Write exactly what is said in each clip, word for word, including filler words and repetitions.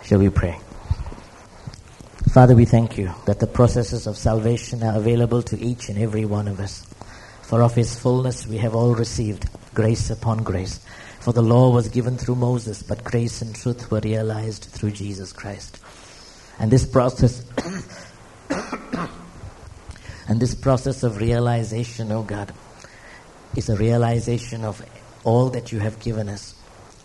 Shall we pray? Father, we thank you that the processes of salvation are available to each and every one of us. For of his fullness we have all received grace upon grace. For the law was given through Moses, but grace and truth were realized through Jesus Christ. And this process and this process of realization, oh God, is a realization of all that you have given us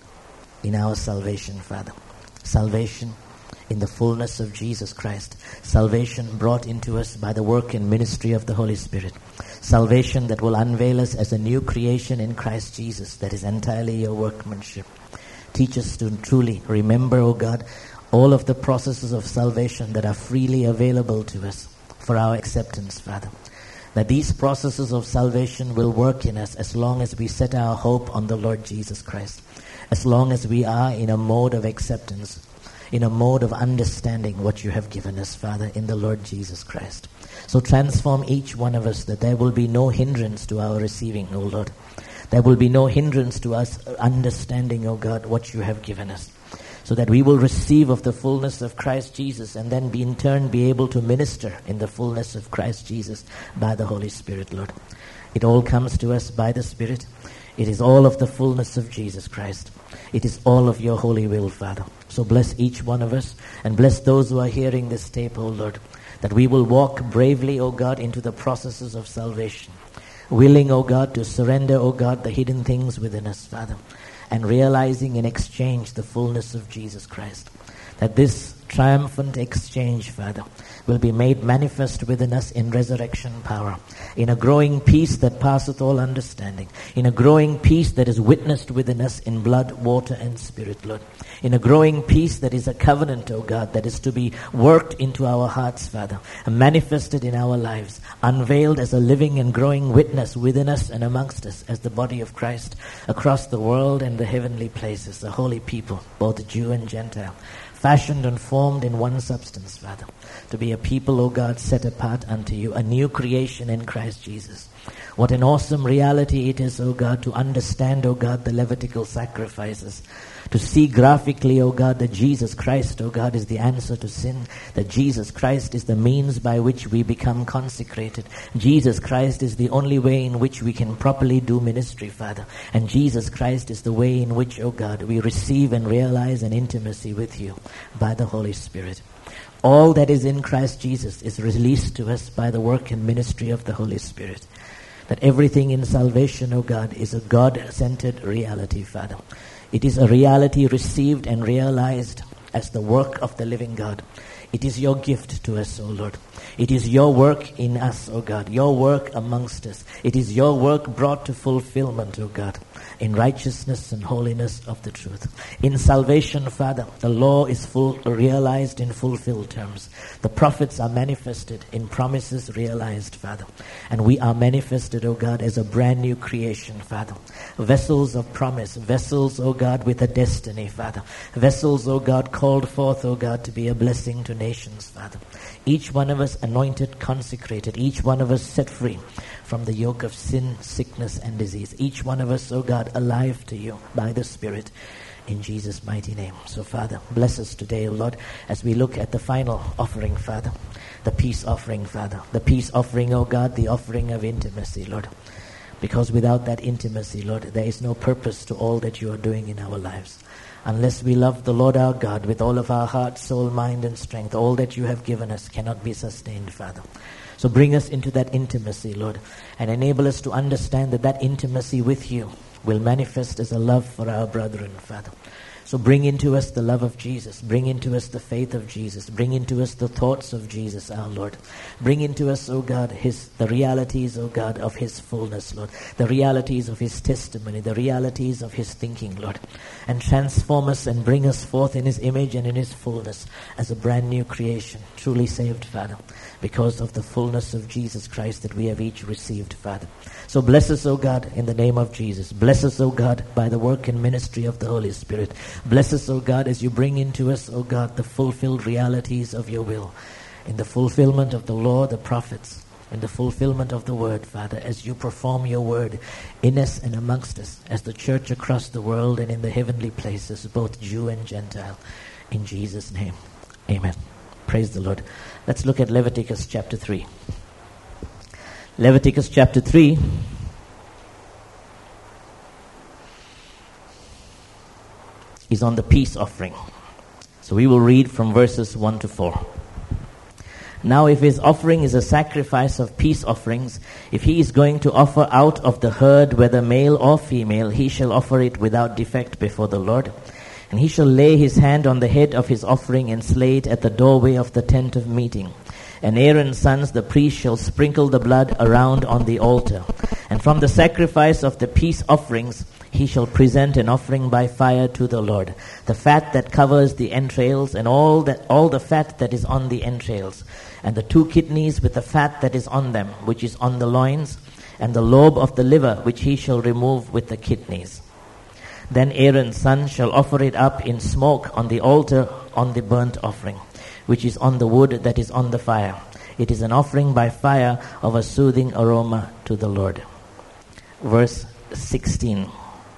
in our salvation, Father. Salvation in the fullness of Jesus Christ. Salvation brought into us by the work and ministry of the Holy Spirit. Salvation that will unveil us as a new creation in Christ Jesus that is entirely your workmanship. Teach us to truly remember, O God, all of the processes of salvation that are freely available to us for our acceptance, Father. That these processes of salvation will work in us as long as we set our hope on the Lord Jesus Christ. As long as we are in a mode of acceptance, in a mode of understanding what you have given us, Father, in the Lord Jesus Christ. So transform each one of us that there will be no hindrance to our receiving, O Lord. There will be no hindrance to us understanding, O God, what you have given us. So that we will receive of the fullness of Christ Jesus and then be in turn be able to minister in the fullness of Christ Jesus by the Holy Spirit, Lord. It all comes to us by the Spirit. It is all of the fullness of Jesus Christ. It is all of your holy will, Father. So bless each one of us and bless those who are hearing this tape, O Lord, that we will walk bravely, O God, into the processes of salvation. Willing, O God, to surrender, O God, the hidden things within us, Father, and realizing in exchange the fullness of Jesus Christ. That this triumphant exchange, Father, will be made manifest within us in resurrection power, in a growing peace that passeth all understanding, in a growing peace that is witnessed within us in blood, water, and spirit, Lord, in a growing peace that is a covenant, O God, that is to be worked into our hearts, Father, and manifested in our lives, unveiled as a living and growing witness within us and amongst us as the body of Christ across the world and the heavenly places, the holy people, both Jew and Gentile, fashioned and formed in one substance, Father, to be a people, O God, set apart unto you, a new creation in Christ Jesus. What an awesome reality it is, O God, to understand, O God, the Levitical sacrifices, to see graphically, O God, that Jesus Christ, O God, is the answer to sin, that Jesus Christ is the means by which we become consecrated. Jesus Christ is the only way in which we can properly do ministry, Father. And Jesus Christ is the way in which, O God, we receive and realize an intimacy with you by the Holy Spirit. All that is in Christ Jesus is released to us by the work and ministry of the Holy Spirit. That everything in salvation, O God, is a God-centered reality, Father. It is a reality received and realized as the work of the living God. It is your gift to us, O Lord. It is your work in us, O God, your work amongst us. It is your work brought to fulfillment, O God, in righteousness and holiness of the truth. In salvation, Father, the law is full, realized in fulfilled terms. The prophets are manifested in promises realized, Father. And we are manifested, O God, as a brand new creation, Father. Vessels of promise, vessels, O God, with a destiny, Father. Vessels, O God, called forth, O God, to be a blessing to nations, Father. Each one of us anointed, consecrated. Each one of us set free from the yoke of sin, sickness, and disease. Each one of us, O God, alive to you by the Spirit. In Jesus' mighty name. So, Father, bless us today, O Lord, as we look at the final offering, Father. The peace offering, Father. The peace offering, O God, the offering of intimacy, Lord. Because without that intimacy, Lord, there is no purpose to all that you are doing in our lives. Unless we love the Lord our God with all of our heart, soul, mind, and strength, all that you have given us cannot be sustained, Father. So bring us into that intimacy, Lord, and enable us to understand that that intimacy with you will manifest as a love for our brethren, Father. So bring into us the love of Jesus. Bring into us the faith of Jesus. Bring into us the thoughts of Jesus, our Lord. Bring into us, O God, his the realities, O God, of his fullness, Lord. The realities of his testimony. The realities of his thinking, Lord. And transform us and bring us forth in his image and in his fullness as a brand new creation, truly saved, Father, because of the fullness of Jesus Christ that we have each received, Father. So bless us, O God, in the name of Jesus. Bless us, O God, by the work and ministry of the Holy Spirit. Bless us, O God, as you bring into us, O God, the fulfilled realities of your will. In the fulfillment of the law, the prophets, in the fulfillment of the word, Father, as you perform your word in us and amongst us, as the church across the world and in the heavenly places, both Jew and Gentile. In Jesus' name, amen. Praise the Lord. Let's look at Leviticus chapter three. Leviticus chapter three. Is on the peace offering. So we will read from verses one to four. Now if his offering is a sacrifice of peace offerings, if he is going to offer out of the herd, whether male or female, he shall offer it without defect before the Lord. And he shall lay his hand on the head of his offering and slay it at the doorway of the tent of meeting. And Aaron's sons, the priest, shall sprinkle the blood around on the altar. And from the sacrifice of the peace offerings, he shall present an offering by fire to the Lord, the fat that covers the entrails, and all that all the fat that is on the entrails, and the two kidneys with the fat that is on them, which is on the loins, and the lobe of the liver, which he shall remove with the kidneys. Then Aaron's son shall offer it up in smoke on the altar on the burnt offering, which is on the wood that is on the fire. It is an offering by fire of a soothing aroma to the Lord. Verse sixteen.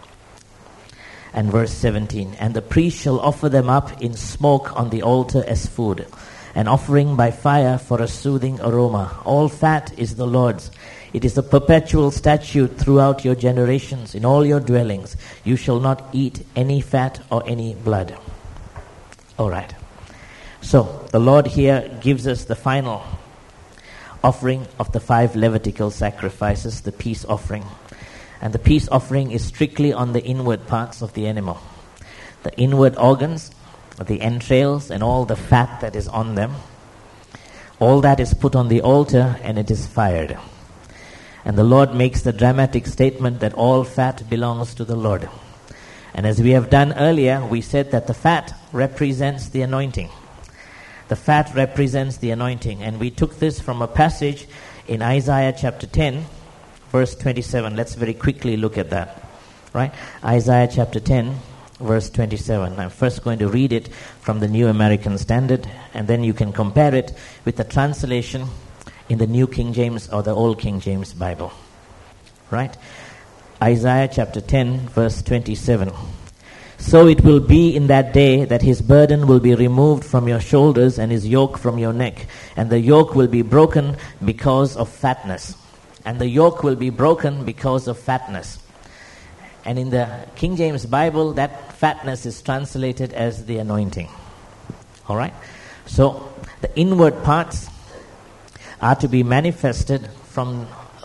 And verse seventeen. And the priest shall offer them up in smoke on the altar as food, an offering by fire for a soothing aroma. All fat is the Lord's. It is a perpetual statute throughout your generations. In all your dwellings you shall not eat any fat or any blood. All right. So the Lord here gives us the final offering of the five Levitical sacrifices, the peace offering. And the peace offering is strictly on the inward parts of the animal. The inward organs, the entrails, and all the fat that is on them. All that is put on the altar and it is fired. And the Lord makes the dramatic statement that all fat belongs to the Lord. And as we have done earlier, we said that the fat represents the anointing. The fat represents the anointing. And we took this from a passage in Isaiah chapter ten, verse twenty-seven. Let's very quickly look at that. Right? Isaiah chapter ten, verse twenty-seven. I'm first going to read it from the New American Standard, and then you can compare it with the translation in the New King James or the Old King James Bible. Right? Isaiah chapter ten, verse twenty-seven. So it will be in that day that his burden will be removed from your shoulders and his yoke from your neck, and the yoke will be broken because of fatness. And the yoke will be broken because of fatness. And in the King James Bible, that fatness is translated as the anointing. All right? So the inward parts are to be manifested from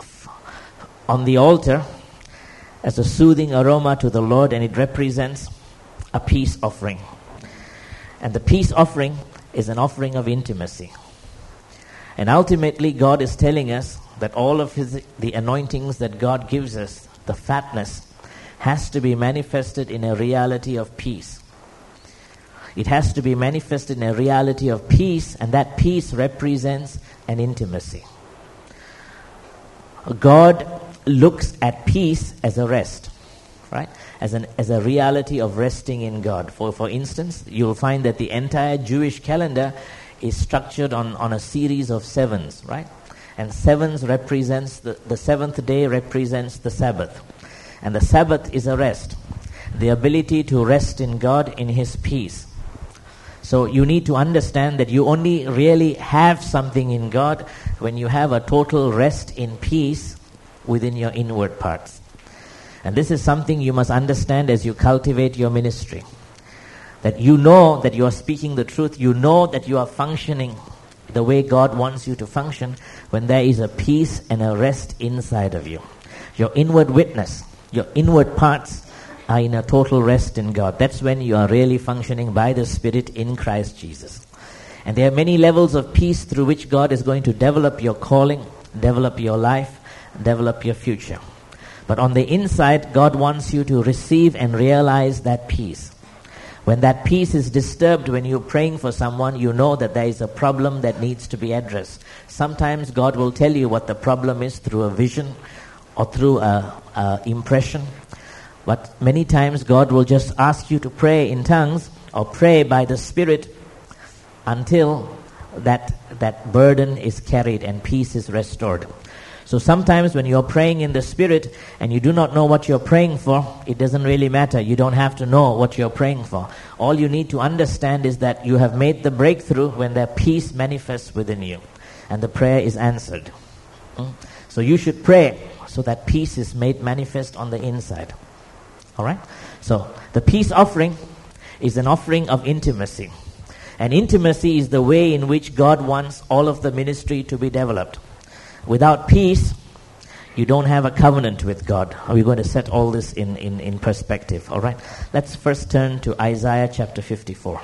on the altar as a soothing aroma to the Lord, and it represents a peace offering. And the peace offering is an offering of intimacy. And ultimately, God is telling us that all of his the anointings that God gives us, the fatness, has to be manifested in a reality of peace. It has to be manifested in a reality of peace, and that peace represents an intimacy. God looks at peace as a rest, right? As an as a reality of resting in God. For for instance, you'll find that the entire Jewish calendar is structured on, on a series of sevens, right? And sevens represents, the, the seventh day represents the Sabbath. And the Sabbath is a rest. The ability to rest in God, in his peace. So you need to understand that you only really have something in God when you have a total rest in peace within your inward parts. And this is something you must understand as you cultivate your ministry. That you know that you are speaking the truth. You know that you are functioning the way God wants you to function when there is a peace and a rest inside of you. Your inward witness, your inward parts are in a total rest in God. That's when you are really functioning by the Spirit in Christ Jesus. And there are many levels of peace through which God is going to develop your calling, develop your life, develop your future. But on the inside, God wants you to receive and realize that peace. When that peace is disturbed, when you're praying for someone, you know that there is a problem that needs to be addressed. Sometimes God will tell you what the problem is through a vision or through a, a impression. But many times God will just ask you to pray in tongues or pray by the Spirit until that that burden is carried and peace is restored. So sometimes when you're praying in the Spirit and you do not know what you're praying for, it doesn't really matter. You don't have to know what you're praying for. All you need to understand is that you have made the breakthrough when that peace manifests within you and the prayer is answered. So you should pray so that peace is made manifest on the inside. All right? So the peace offering is an offering of intimacy. And intimacy is the way in which God wants all of the ministry to be developed. Without peace, you don't have a covenant with God. We're going to set all this in, in, in perspective. All right? Let's first turn to Isaiah chapter fifty-four.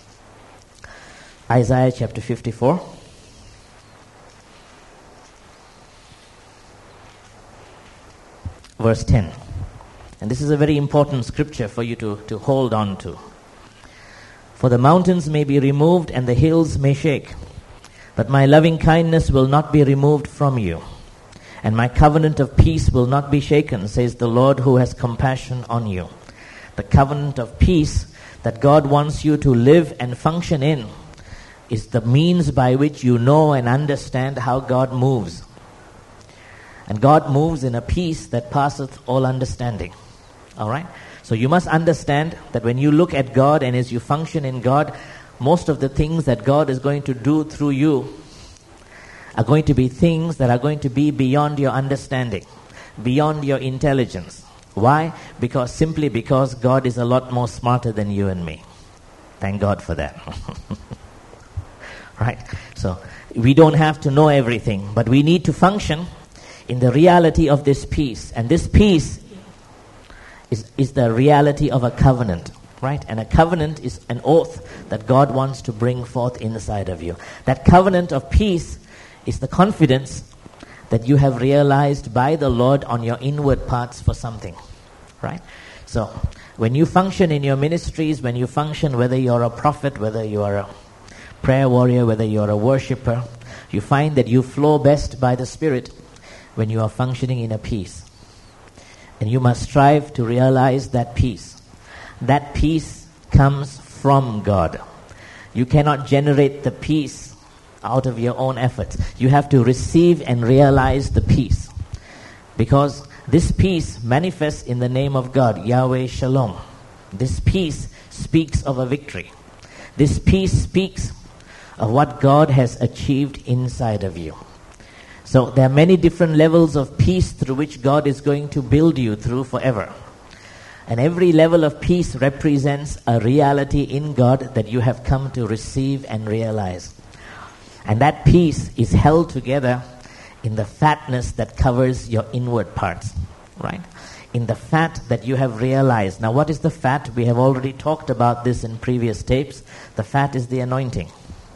Isaiah chapter fifty-four. Verse ten. And this is a very important scripture for you to, to hold on to. For the mountains may be removed and the hills may shake, but my loving kindness will not be removed from you, and my covenant of peace will not be shaken, says the Lord who has compassion on you. The covenant of peace that God wants you to live and function in is the means by which you know and understand how God moves. And God moves in a peace that passeth all understanding. All right? So you must understand that when you look at God and as you function in God, most of the things that God is going to do through you are going to be things that are going to be beyond your understanding, beyond your intelligence. Why? Because simply because God is a lot more smarter than you and me. Thank God for that. Right? So we don't have to know everything, but we need to function in the reality of this peace. And this peace is, is the reality of a covenant, right? And a covenant is an oath that God wants to bring forth inside of you. That covenant of peace is the confidence that you have realized by the Lord on your inward parts for something, right? So when you function in your ministries, when you function, whether you're a prophet, whether you are a prayer warrior, whether you're a worshipper, you find that you flow best by the Spirit when you are functioning in a peace. And you must strive to realize that peace. That peace comes from God. You cannot generate the peace out of your own efforts. You have to receive and realize the peace. Because this peace manifests in the name of God, Yahweh Shalom. This peace speaks of a victory. This peace speaks of what God has achieved inside of you. So there are many different levels of peace through which God is going to build you through forever. And every level of peace represents a reality in God that you have come to receive and realize. And that peace is held together in the fatness that covers your inward parts, right? In the fat that you have realized. Now what is the fat? We have already talked about this in previous tapes. The fat is the anointing,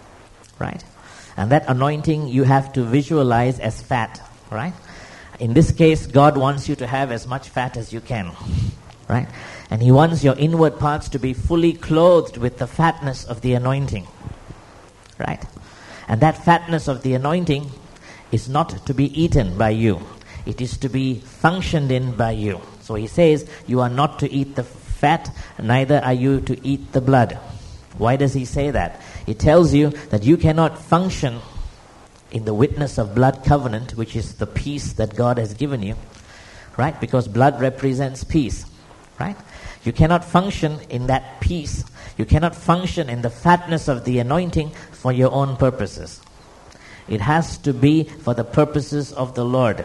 right? And that anointing you have to visualize as fat, right? In this case, God wants you to have as much fat as you can, right? And He wants your inward parts to be fully clothed with the fatness of the anointing, right? And that fatness of the anointing is not to be eaten by you. It is to be functioned in by you. So He says, you are not to eat the fat, neither are you to eat the blood. Why does He say that? It tells you that you cannot function in the witness of blood covenant, which is the peace that God has given you, right? Because blood represents peace, right? You cannot function in that peace. You cannot function in the fatness of the anointing for your own purposes. It has to be for the purposes of the Lord.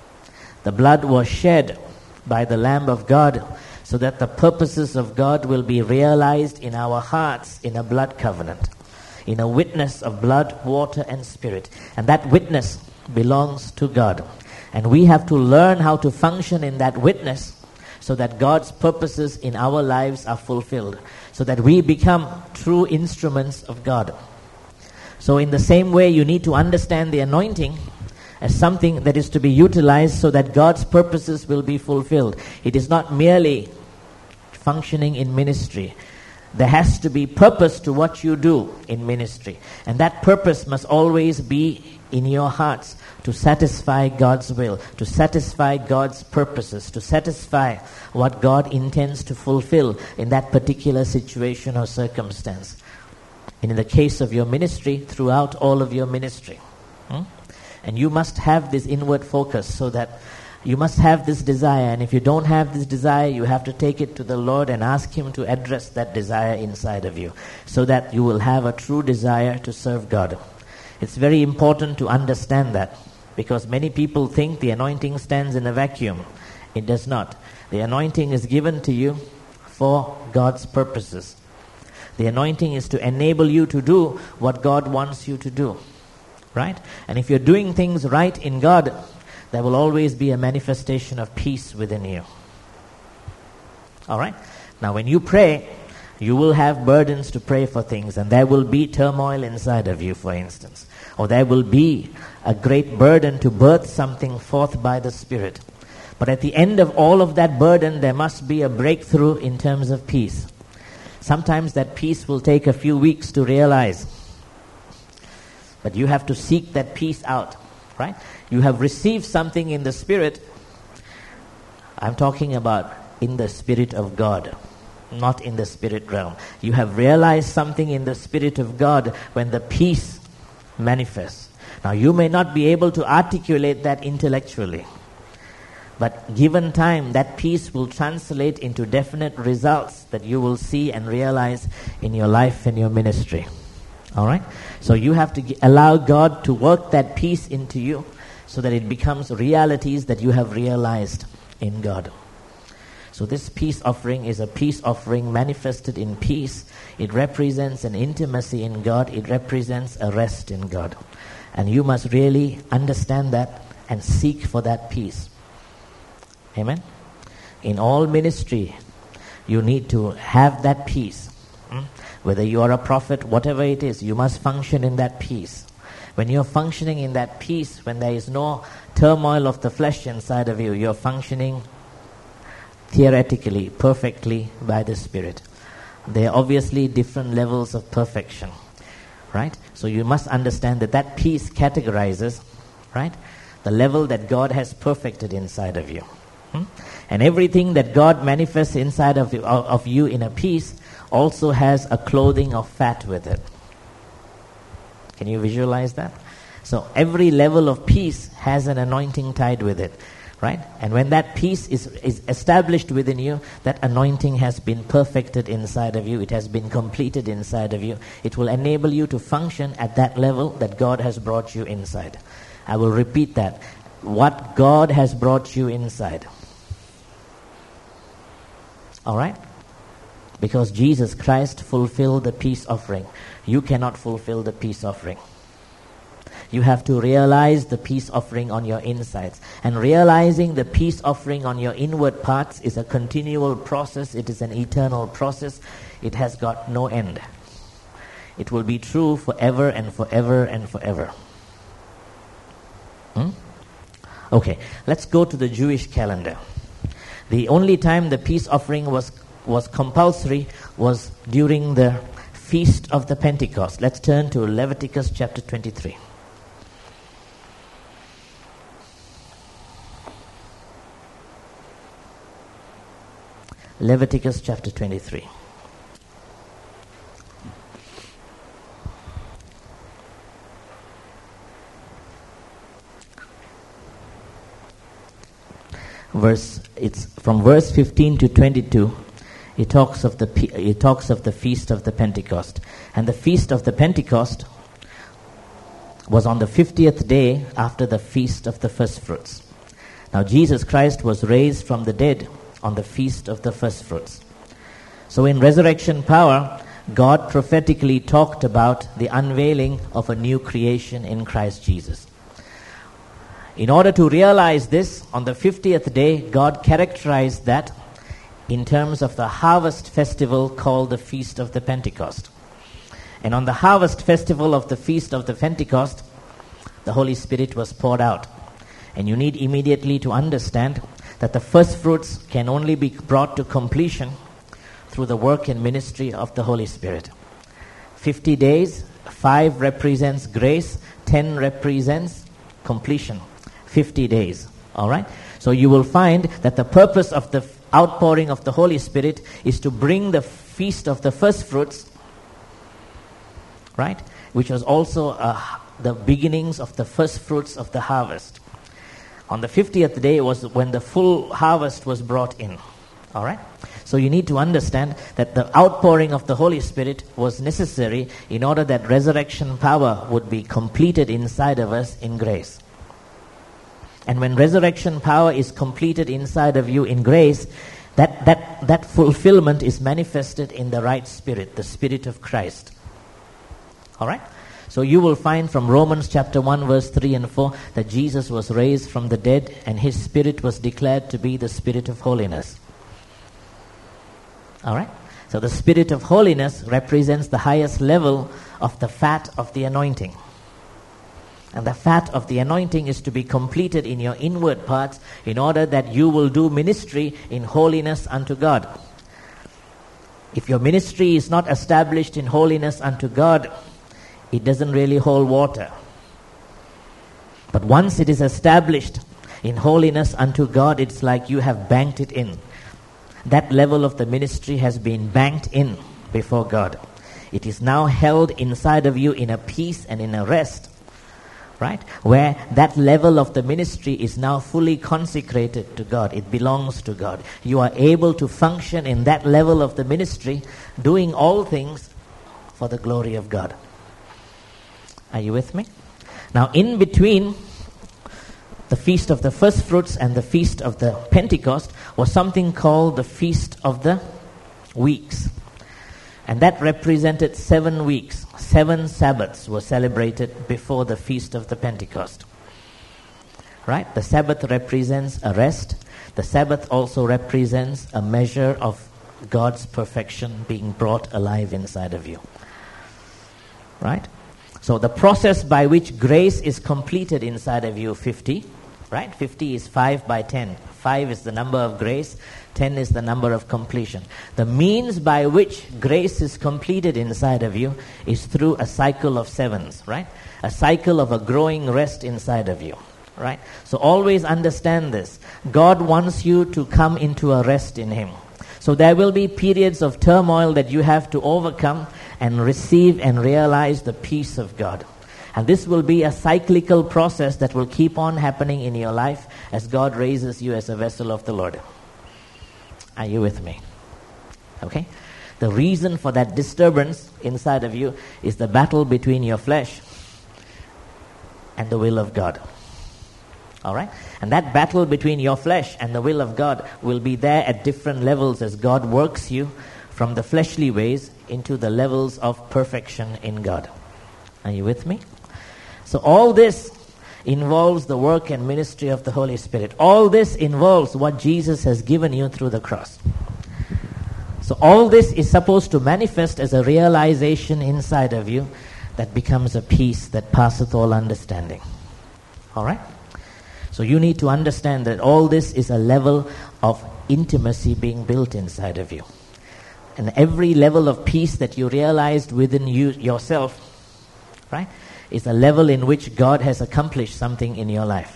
The blood was shed by the Lamb of God so that the purposes of God will be realized in our hearts in a blood covenant, in a witness of blood, water, and spirit. And that witness belongs to God. And we have to learn how to function in that witness so that God's purposes in our lives are fulfilled, so that we become true instruments of God. So in the same way, you need to understand the anointing as something that is to be utilized so that God's purposes will be fulfilled. It is not merely functioning in ministry. There has to be purpose to what you do in ministry. And that purpose must always be in your hearts to satisfy God's will, to satisfy God's purposes, to satisfy what God intends to fulfill in that particular situation or circumstance. And in the case of your ministry, throughout all of your ministry. Hmm? And you must have this inward focus, so that you must have this desire. And if you don't have this desire, you have to take it to the Lord and ask Him to address that desire inside of you, so that you will have a true desire to serve God. It's very important to understand that, because many people think the anointing stands in a vacuum. It does not. The anointing is given to you for God's purposes. The anointing is to enable you to do what God wants you to do. Right? And if you're doing things right in God, there will always be a manifestation of peace within you. All right? Now, when you pray, you will have burdens to pray for things, and there will be turmoil inside of you, for instance. Or there will be a great burden to birth something forth by the Spirit. But at the end of all of that burden, there must be a breakthrough in terms of peace. Sometimes that peace will take a few weeks to realize. But you have to seek that peace out, right? You have received something in the Spirit. I'm talking about in the Spirit of God, not in the spirit realm. You have realized something in the Spirit of God when the peace manifests. Now, you may not be able to articulate that intellectually, but given time, that peace will translate into definite results that you will see and realize in your life and your ministry. All right? So you have to g- allow God to work that peace into you so that it becomes realities that you have realized in God. So this peace offering is a peace offering manifested in peace. It represents an intimacy in God. It represents a rest in God. And you must really understand that and seek for that peace. Amen? In all ministry, you need to have that peace. Hmm? Whether you are a prophet, whatever it is, you must function in that peace. When you're functioning in that peace, when there is no turmoil of the flesh inside of you, you're functioning theoretically, perfectly by the Spirit. There are obviously different levels of perfection, right? So you must understand that that peace categorizes, right, the level that God has perfected inside of you. Hmm? And everything that God manifests inside of you, of you in a peace also has a clothing of fat with it. Can you visualize that? So every level of peace has an anointing tied with it, right? And when that peace is, is established within you, that anointing has been perfected inside of you. It has been completed inside of you. It will enable you to function at that level that God has brought you inside. I will repeat that. What God has brought you inside. All right? Because Jesus Christ fulfilled the peace offering. You cannot fulfill the peace offering. You have to realize the peace offering on your insides. And realizing the peace offering on your inward parts is a continual process. It is an eternal process. It has got no end. It will be true forever and forever and forever. Hmm? Okay, let's go to the Jewish calendar. The only time the peace offering was was compulsory was during the Feast of the Pentecost. Let's turn to Leviticus chapter twenty-three. Leviticus chapter twenty-three. Verse it's from verse fifteen to twenty-two. It talks of the it talks of the Feast of the Pentecost. And the Feast of the Pentecost was on the fiftieth day after the Feast of the First Fruits. Now Jesus Christ was raised from the dead on the Feast of the First Fruits. So in resurrection power, God prophetically talked about the unveiling of a new creation in Christ Jesus. In order to realize this, on the fiftieth day, God characterized that in terms of the harvest festival called the Feast of the Pentecost. And on the harvest festival of the Feast of the Pentecost, the Holy Spirit was poured out. And you need immediately to understand that the first fruits can only be brought to completion through the work and ministry of the Holy Spirit. Fifty days, five represents grace, ten represents completion. Fifty days, all right? So you will find that the purpose of the outpouring of the Holy Spirit is to bring the feast of the first fruits, right? Which was also uh, the beginnings of the first fruits of the harvest. On the fiftieth day was when the full harvest was brought in. All right? So you need to understand that the outpouring of the Holy Spirit was necessary in order that resurrection power would be completed inside of us in grace. And when resurrection power is completed inside of you in grace, that, that, that fulfillment is manifested in the right spirit, the Spirit of Christ. All right? So you will find from Romans chapter one verse three and four that Jesus was raised from the dead and his spirit was declared to be the Spirit of holiness. All right? So the Spirit of holiness represents the highest level of the fat of the anointing. And the fat of the anointing is to be completed in your inward parts in order that you will do ministry in holiness unto God. If your ministry is not established in holiness unto God, it doesn't really hold water. But once it is established in holiness unto God, it's like you have banked it in. That level of the ministry has been banked in before God. It is now held inside of you in a peace and in a rest, right? Where that level of the ministry is now fully consecrated to God. It belongs to God. You are able to function in that level of the ministry, doing all things for the glory of God. Are you with me? Now, in between the Feast of the First Fruits and the Feast of the Pentecost was something called the Feast of the Weeks. And that represented seven weeks. Seven Sabbaths were celebrated before the Feast of the Pentecost. Right? The Sabbath represents a rest. The Sabbath also represents a measure of God's perfection being brought alive inside of you. Right? So the process by which grace is completed inside of you, fifty, right? fifty is five by ten. five is the number of grace. ten is the number of completion. The means by which grace is completed inside of you is through a cycle of sevens, right? A cycle of a growing rest inside of you, right? So always understand this. God wants you to come into a rest in Him. So there will be periods of turmoil that you have to overcome and receive and realize the peace of God. And this will be a cyclical process that will keep on happening in your life as God raises you as a vessel of the Lord. Are you with me? Okay? The reason for that disturbance inside of you is the battle between your flesh and the will of God. All right? And that battle between your flesh and the will of God will be there at different levels as God works you from the fleshly ways into the levels of perfection in God. Are you with me? So all this involves the work and ministry of the Holy Spirit. All this involves what Jesus has given you through the cross. So all this is supposed to manifest as a realization inside of you that becomes a peace that passeth all understanding. All right? So you need to understand that all this is a level of intimacy being built inside of you. And every level of peace that you realized within you yourself, right, is a level in which God has accomplished something in your life.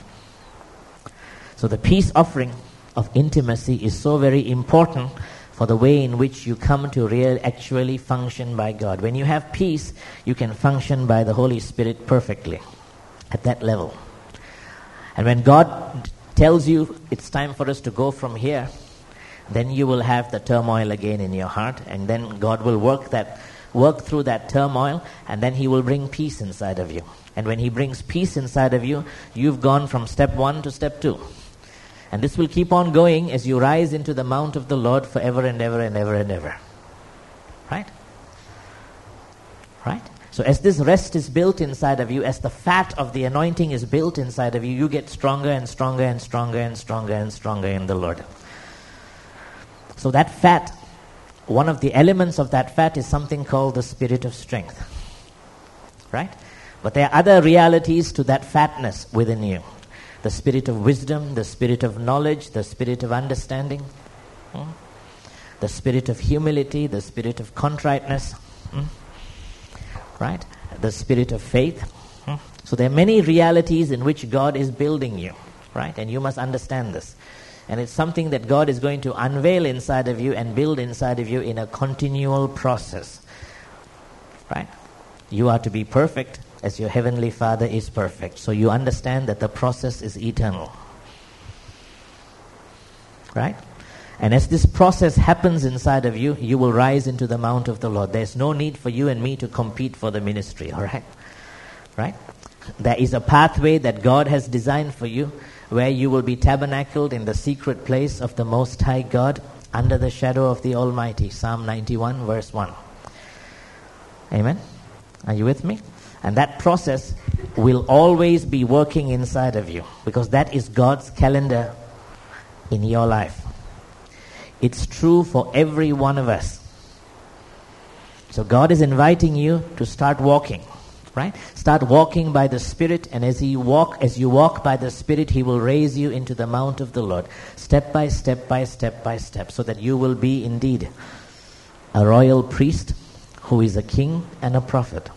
So the peace offering of intimacy is so very important for the way in which you come to real, actually function by God. When you have peace, you can function by the Holy Spirit perfectly at that level. And when God tells you it's time for us to go from here, then you will have the turmoil again in your heart, and then God will work that, work through that turmoil, and then He will bring peace inside of you. And when He brings peace inside of you, you've gone from step one to step two. And this will keep on going as you rise into the mount of the Lord forever and ever and ever and ever. Right? Right? So as this rest is built inside of you, as the fat of the anointing is built inside of you, you get stronger and stronger and stronger and stronger and stronger in the Lord. So that fat, one of the elements of that fat is something called the spirit of strength. Right? But there are other realities to that fatness within you. The spirit of wisdom, the spirit of knowledge, the spirit of understanding, hmm? the spirit of humility, the spirit of contriteness, hmm? right? The spirit of faith. Hmm? So there are many realities in which God is building you, right? And you must understand this. And it's something that God is going to unveil inside of you and build inside of you in a continual process, right? You are to be perfect as your heavenly Father is perfect. So you understand that the process is eternal. Right? And as this process happens inside of you, you will rise into the mount of the Lord. There's no need for you and me to compete for the ministry, all right? Right? There is a pathway that God has designed for you where you will be tabernacled in the secret place of the Most High God under the shadow of the Almighty. Psalm ninety-one, verse one. Amen? Are you with me? And that process will always be working inside of you because that is God's calendar in your life. It's true for every one of us. So God is inviting you to start walking, right? Start walking by the Spirit, and as you walk, as you walk by the Spirit, He will raise you into the mount of the Lord, step by step by step by step, so that you will be indeed a royal priest who is a king and a prophet.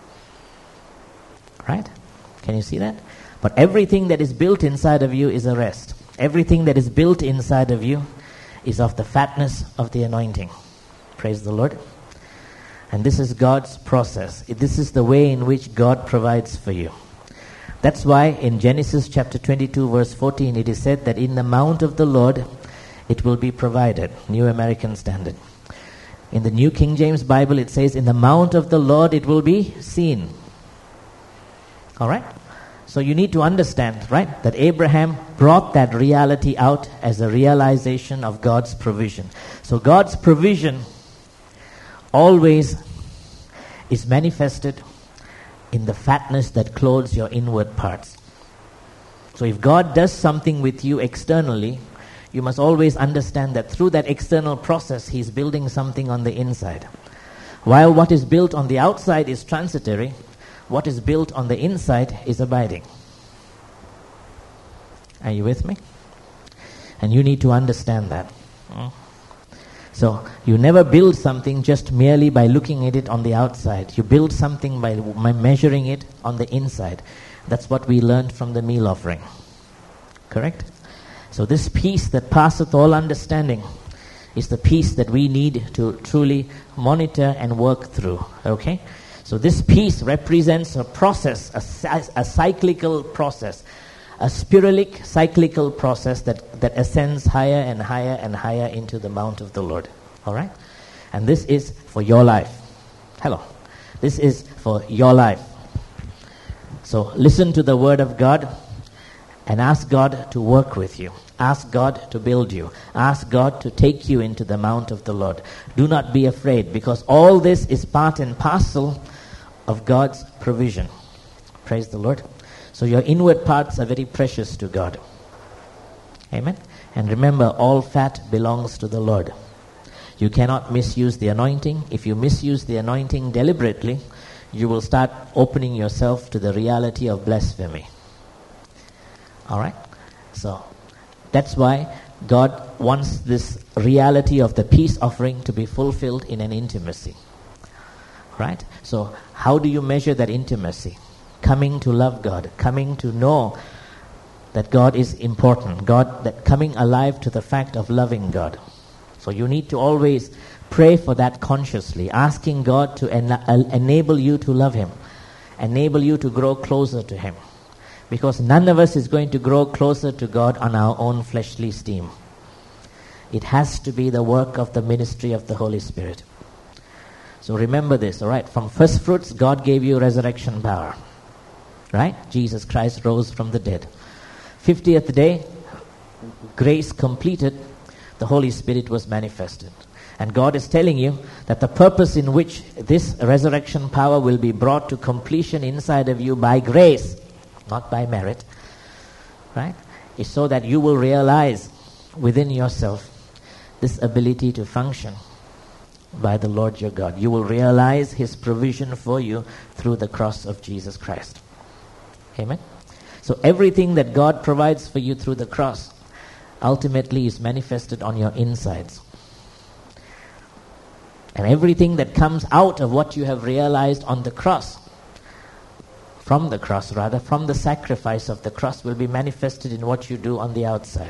Right? Can you see that? But everything that is built inside of you is a rest. Everything that is built inside of you is of the fatness of the anointing. Praise the Lord. And this is God's process. This is the way in which God provides for you. That's why in Genesis chapter twenty-two verse fourteen it is said that in the mount of the Lord it will be provided. New American Standard. In the New King James Bible it says in the mount of the Lord it will be seen. Alright? So you need to understand, right, that Abraham brought that reality out as a realization of God's provision. So God's provision always is manifested in the fatness that clothes your inward parts. So if God does something with you externally, you must always understand that through that external process, He's building something on the inside. While what is built on the outside is transitory, what is built on the inside is abiding. Are you with me? And you need to understand that. Mm. So you never build something just merely by looking at it on the outside. You build something by measuring it on the inside. That's what we learned from the meal offering. Correct? So this peace that passeth all understanding is the peace that we need to truly monitor and work through. Okay? So this peace represents a process, a, a cyclical process, a spiralic cyclical process that, that ascends higher and higher and higher into the mount of the Lord. All right? And this is for your life. Hello. This is for your life. So listen to the word of God and ask God to work with you. Ask God to build you. Ask God to take you into the mount of the Lord. Do not be afraid, because all this is part and parcel of God's provision. Praise the Lord. So your inward parts are very precious to God. Amen. And remember, all fat belongs to the Lord. You cannot misuse the anointing. If you misuse the anointing deliberately, you will start opening yourself to the reality of blasphemy. All right? So that's why God wants this reality of the peace offering to be fulfilled in an intimacy. Right? So how do you measure that intimacy? Coming to love God, coming to know that God is important, God, that coming alive to the fact of loving God. So you need to always pray for that consciously, asking God to en- enable you to love Him, enable you to grow closer to Him. Because none of us is going to grow closer to God on our own fleshly steam. It has to be the work of the ministry of the Holy Spirit. So remember this, all right? From first fruits, God gave you resurrection power. Right? Jesus Christ rose from the dead. fiftieth day, grace completed, the Holy Spirit was manifested. And God is telling you that the purpose in which this resurrection power will be brought to completion inside of you by grace, not by merit, right, is so that you will realize within yourself this ability to function by the Lord your God. You will realize His provision for you through the cross of Jesus Christ. Amen? So everything that God provides for you through the cross ultimately is manifested on your insides. And everything that comes out of what you have realized on the cross, from the cross rather, from the sacrifice of the cross, will be manifested in what you do on the outside.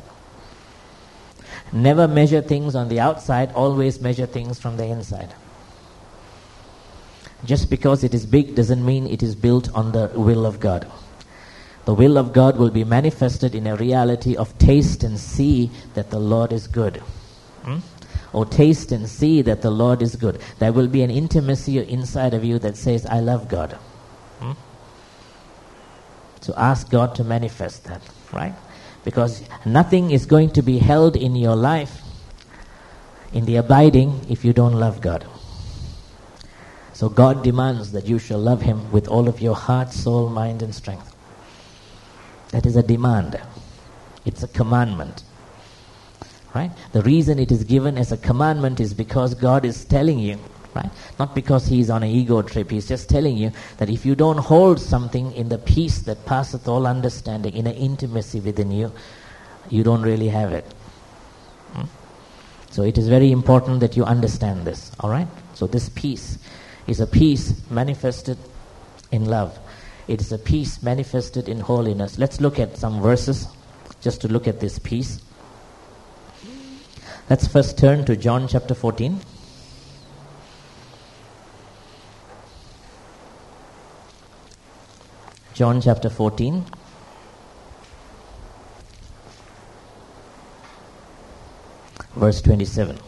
Never measure things on the outside, always measure things from the inside. Just because it is big doesn't mean it is built on the will of God. The will of God will be manifested in a reality of taste and see that the Lord is good. Hmm? Or taste and see that the Lord is good. There will be an intimacy inside of you that says, I love God. Hmm? So ask God to manifest that, right? Because nothing is going to be held in your life, in the abiding, if you don't love God. So God demands that you shall love Him with all of your heart, soul, mind, and strength. That is a demand. It's a commandment. Right? The reason it is given as a commandment is because God is telling you, right? Not because He's on an ego trip. He's just telling you that if you don't hold something in the peace that passeth all understanding, in an intimacy within you, you don't really have it. Hmm? So it is very important that you understand this. All right? So this peace is a peace manifested in love. It is a peace manifested in holiness. Let's look at some verses just to look at this peace. Let's first turn to John chapter fourteen. John chapter fourteen. Verse twenty-seven.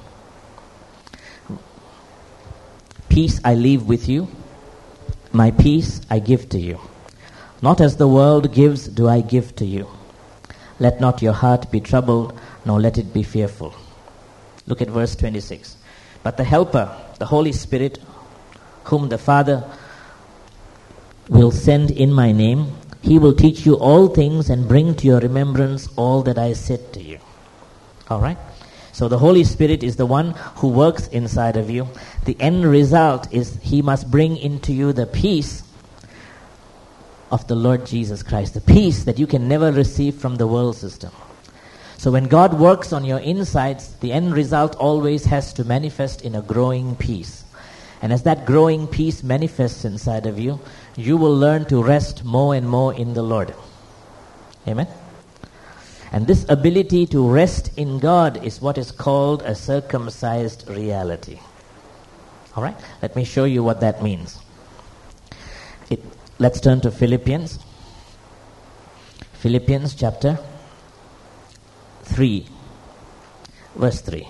Peace I leave with you, my peace I give to you. Not as the world gives do I give to you. Let not your heart be troubled, nor let it be fearful. Look at verse twenty-six. But the Helper, the Holy Spirit, whom the Father will send in my name, He will teach you all things and bring to your remembrance all that I said to you. All right? So the Holy Spirit is the one who works inside of you. The end result is He must bring into you the peace of the Lord Jesus Christ, the peace that you can never receive from the world system. So when God works on your insides, the end result always has to manifest in a growing peace. And as that growing peace manifests inside of you, you will learn to rest more and more in the Lord. Amen? And this ability to rest in God is what is called a circumcised reality. All right? Let me show you what that means. It, let's turn to Philippians. Philippians chapter three, verse three.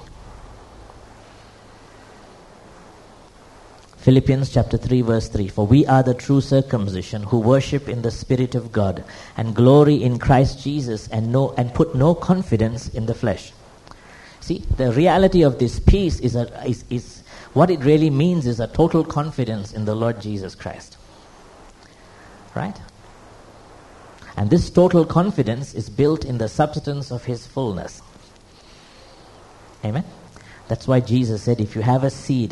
Philippians chapter three, verse three. For we are the true circumcision, who worship in the Spirit of God, and glory in Christ Jesus, and no and put no confidence in the flesh. See, the reality of this peace is a, is is what it really means is a total confidence in the Lord Jesus Christ. Right? And this total confidence is built in the substance of His fullness. Amen? That's why Jesus said, if you have a seed,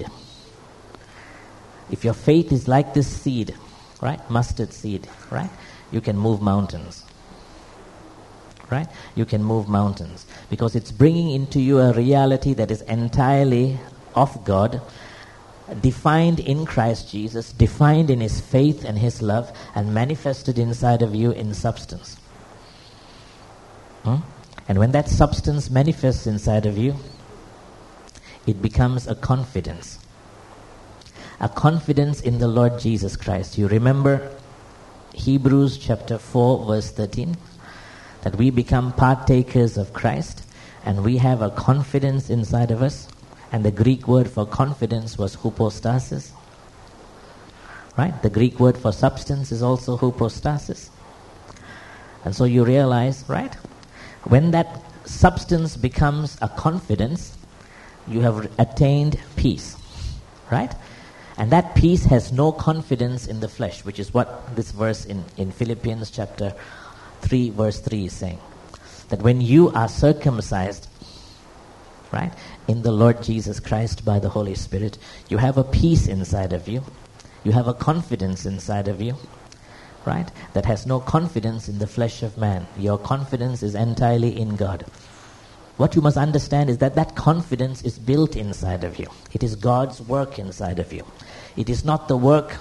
if your faith is like this seed, right? Mustard seed, right? You can move mountains. Right? You can move mountains. Because it's bringing into you a reality that is entirely of God, defined in Christ Jesus, defined in His faith and His love, and manifested inside of you in substance. Hmm? And when that substance manifests inside of you, it becomes a confidence. A confidence in the Lord Jesus Christ. You remember Hebrews chapter four, verse thirteen? That we become partakers of Christ, and we have a confidence inside of us. And the Greek word for confidence was hypostasis. Right? The Greek word for substance is also hypostasis. And so you realize, right? When that substance becomes a confidence, you have attained peace. Right? And that peace has no confidence in the flesh, which is what this verse in, in Philippians chapter three, verse three is saying. That when you are circumcised, right, in the Lord Jesus Christ by the Holy Spirit, you have a peace inside of you. You have a confidence inside of you, right, that has no confidence in the flesh of man. Your confidence is entirely in God. What you must understand is that that confidence is built inside of you. It is God's work inside of you. It is not the work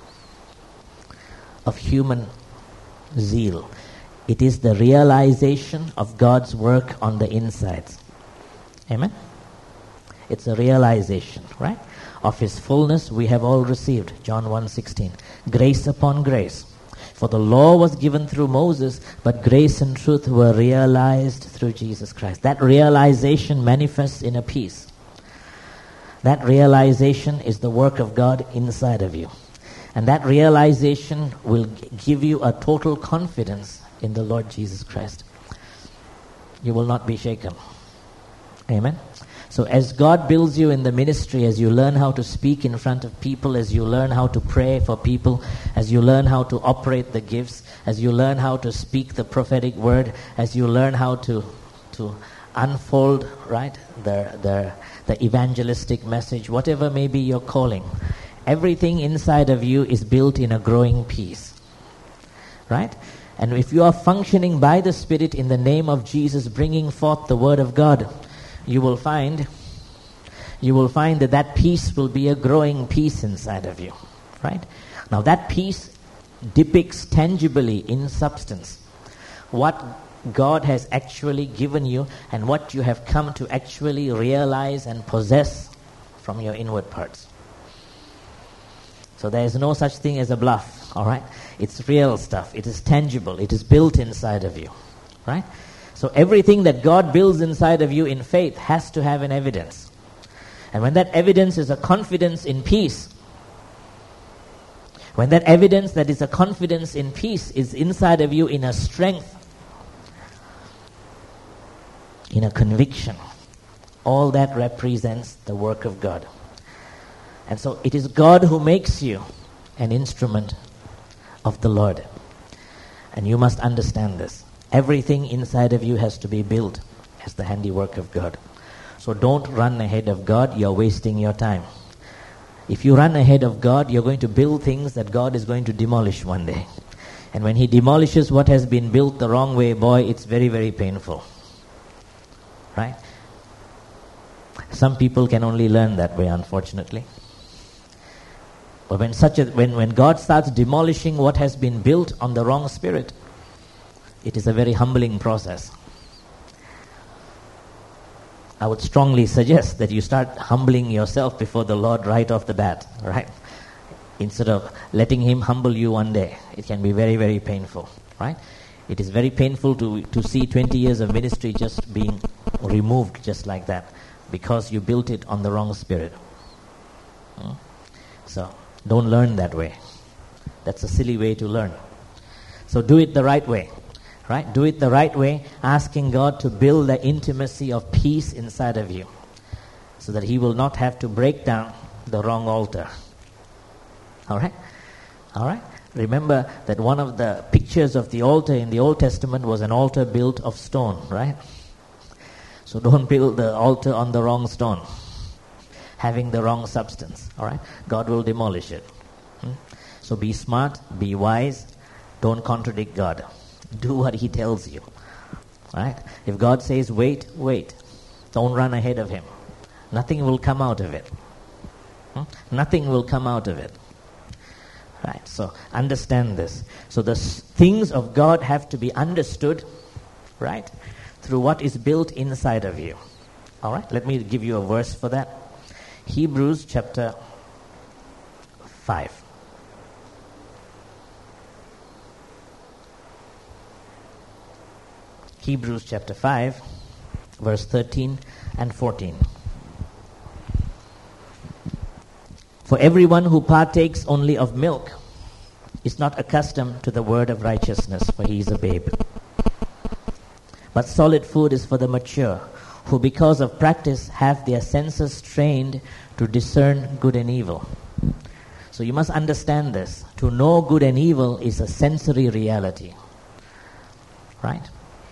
of human zeal. It is the realization of God's work on the insides. Amen? It's a realization, right, Of his fullness we have all received. John one sixteen. Grace upon grace. For the law was given through Moses, but grace and truth were realized through Jesus Christ. That realization manifests in a peace. That realization is the work of God inside of you. And that realization will g- give you a total confidence in the Lord Jesus Christ. You will not be shaken. Amen? So as God builds you in the ministry, as you learn how to speak in front of people, as you learn how to pray for people, as you learn how to operate the gifts, as you learn how to speak the prophetic word, as you learn how to to unfold, right, the the the evangelistic message, whatever may be your calling, everything inside of you is built in a growing peace. Right? And if you are functioning by the Spirit in the name of Jesus, bringing forth the word of God, you will find you will find that that peace will be a growing peace inside of you. Right? Now that peace depicts tangibly in substance what God has actually given you and what you have come to actually realize and possess from your inward parts. So there is no such thing as a bluff, all right? It's real stuff. It is tangible. It is built inside of you, right? So everything that God builds inside of you in faith has to have an evidence. And when that evidence is a confidence in peace, when that evidence that is a confidence in peace is inside of you in a strength, in a conviction, all that represents the work of God. And so it is God who makes you an instrument of the Lord. And you must understand this. Everything inside of you has to be built as the handiwork of God. So don't run ahead of God. You're wasting your time. If you run ahead of God, you're going to build things that God is going to demolish one day. And when He demolishes what has been built the wrong way, boy, it's very, very painful. Right? Some people can only learn that way, unfortunately. But when such a when, when God starts demolishing what has been built on the wrong spirit, it is a very humbling process. I would strongly suggest that you start humbling yourself before the Lord right off the bat, right? Instead of letting Him humble you one day. It can be very, very painful, right? It is very painful to, to see twenty years of ministry just being removed just like that because you built it on the wrong spirit. Hmm? So, don't learn that way. That's a silly way to learn. So do it the right way. Right? Do it the right way, asking God to build the intimacy of peace inside of you so that He will not have to break down the wrong altar. All right? All right? Remember that one of the pictures of the altar in the Old Testament was an altar built of stone, right? So don't build the altar on the wrong stone, having the wrong substance. All right? God will demolish it. Hmm? So be smart, be wise, don't contradict God. Do what He tells you. Right? If God says wait, wait. Don't run ahead of Him. Nothing will come out of it. Hmm? Nothing will come out of it. Right? So understand this. So the s- things of God have to be understood, right, through what is built inside of you. All right? Let me give you a verse for that. Hebrews chapter five. Hebrews chapter five, verse thirteen and fourteen. For everyone who partakes only of milk is not accustomed to the word of righteousness, for he is a babe. But solid food is for the mature, who because of practice have their senses trained to discern good and evil. So you must understand this. To know good and evil is a sensory reality. Right?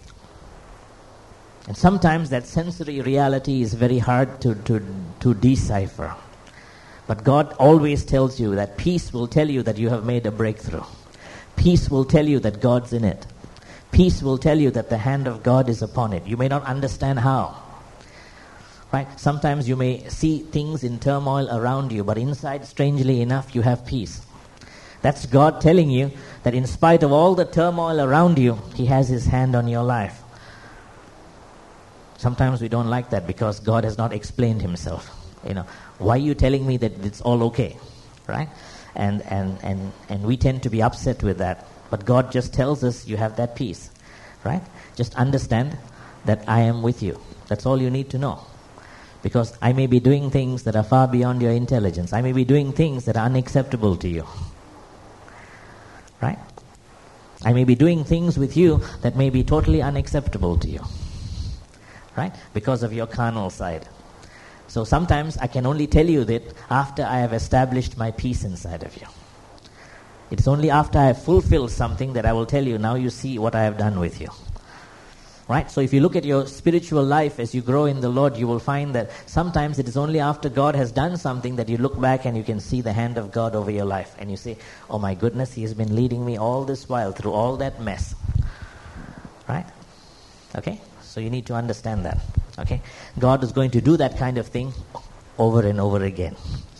And sometimes that sensory reality is very hard to, to, to decipher. But God always tells you that peace will tell you that you have made a breakthrough. Peace will tell you that God's in it. Peace will tell you that the hand of God is upon it. You may not understand how. Right? Sometimes you may see things in turmoil around you, but inside, strangely enough, you have peace. That's God telling you that in spite of all the turmoil around you, He has His hand on your life. Sometimes we don't like that because God has not explained Himself. You know, why are you telling me that it's all okay, right? And and and and we tend to be upset with that. But God just tells us you have that peace, right? Just understand that I am with you. That's all you need to know. Because I may be doing things that are far beyond your intelligence. I may be doing things that are unacceptable to you, right? I may be doing things with you that may be totally unacceptable to you, right? Because of your carnal side. So sometimes I can only tell you that after I have established my peace inside of you. It's only after I have fulfilled something that I will tell you, now you see what I have done with you. Right? So if you look at your spiritual life as you grow in the Lord, you will find that sometimes it is only after God has done something that you look back and you can see the hand of God over your life. And you say, oh my goodness, He has been leading me all this while through all that mess. Right? Okay? So you need to understand that. Okay? God is going to do that kind of thing over and over again.